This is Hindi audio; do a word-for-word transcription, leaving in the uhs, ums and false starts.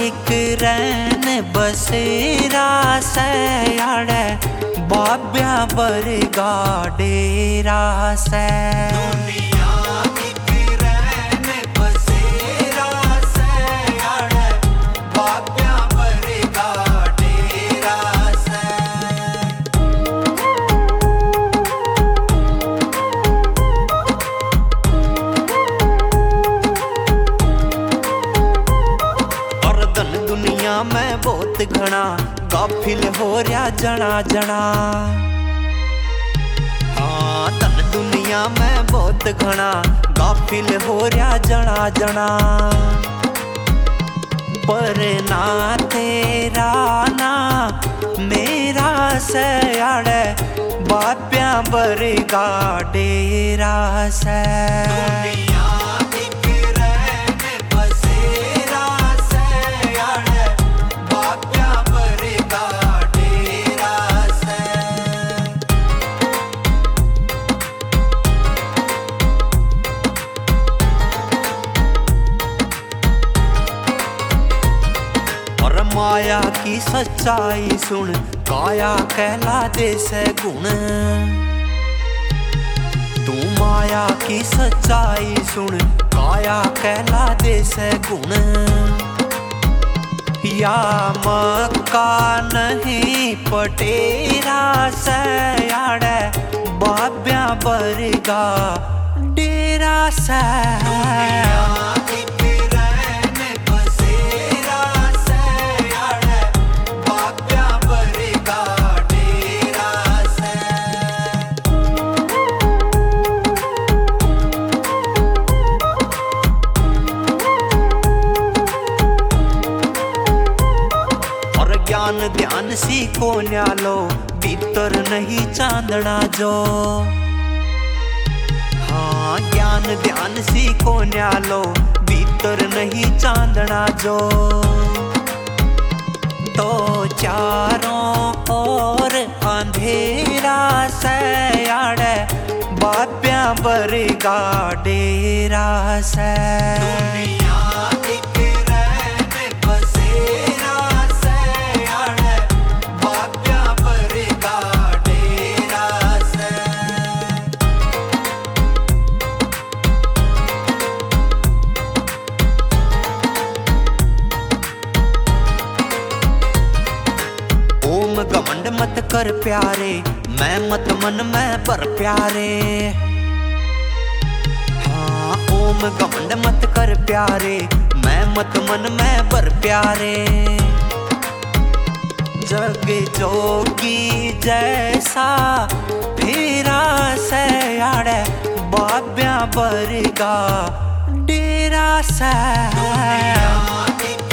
एक रैन बसेरा सयाड़े बाब्या बरगा डेरा से। मैं बहुत घना गाफिल हो रहा जना जना। हाँ धन दुनिया में बहुत घना गाफिल हो रहा जना जना। पर ना तेरा ना मेरा सयाड़े बाप्या बरगा डेरा से। माया की सच्चाई सुन काया कहला दे से गुण। तू माया की सच्चाई सुन काया कहला दे से गुण। या मक्का नहीं पटेरा सयाड़े बाब्या बरगा डेरा से। ज्ञान ध्यान सीखो न्यालो भीतर नहीं चांदना जो। हाँ ज्ञान ध्यान सीखो न्यालो भीतर नहीं चांदना जो। तो चारों ओर अंधेरा सयाड़े बाप्या बरगा डेरा से। घमंड मत कर प्यारे मैं मत मन में पर प्यारे। हाँ ओम घमंड मत कर प्यारे मैं मत मन में पर प्यारे। जग जोगी जैसा फेरा सयाड़े बाब्या बरगा डेरा से।